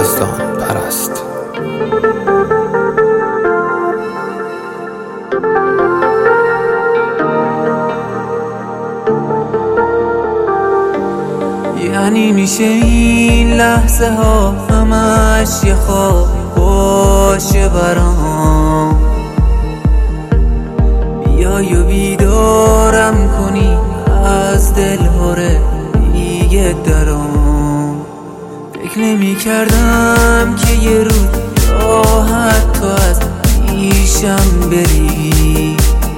یزدان پرست. یعنی میشه این لحظه ها همش یه خواب باشه برام، بیای و بیدارم کنی از دلهاره دیگه درام. فکر نمی کردم که یه روز راحت تو از پیشم بری،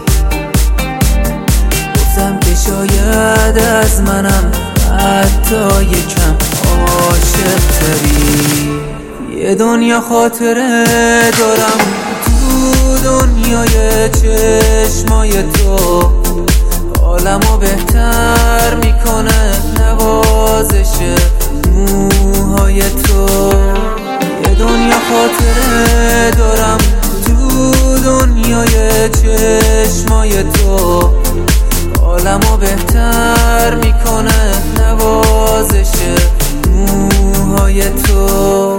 گفتم که شاید از منم حتی یکم عاشق تری. یه دنیا خاطره دارم تو دنیای چشمای تو، حالمو بهتر میکنه نوازش موهای تو. یه دنیا خاطره دارم تو دنیای چشمای تو، حالمو بهتر میکنه نوازش موهای تو.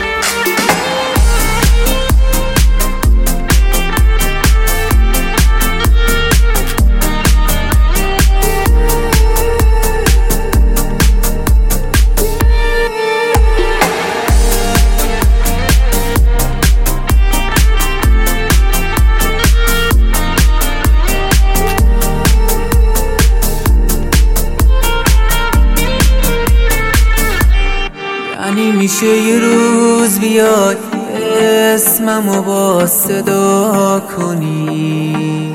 یعنی میشه یه روز بیای اسممو با صدا کنی،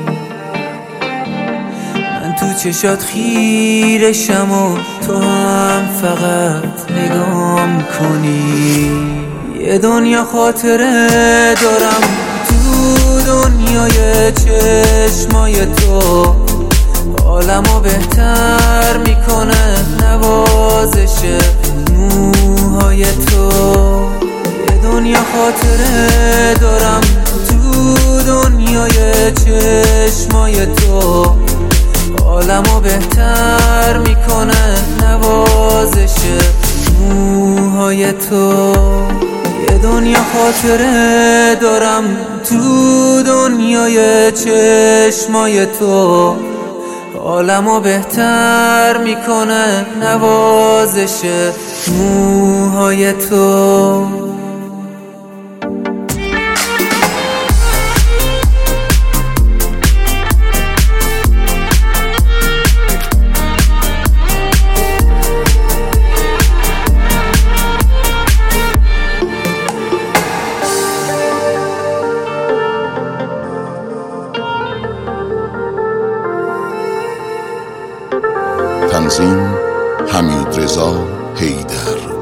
من تو چشات خیرشم و تو هم فقط نگام کنی. یه دنیا خاطره دارم تو دنیای چشمای تو، حالمو بهتر میکنه نوازش موهای تو. یه دنیا خاطره دارم تو دنیای چشمای تو، حالمو بهتر میکنه نوازش موهای تو. یه دنیا خاطره دارم تو دنیای چشمای تو، حالمو بهتر میکنه نوازش موهای تو. تنظیم حمیدرضا حیدر.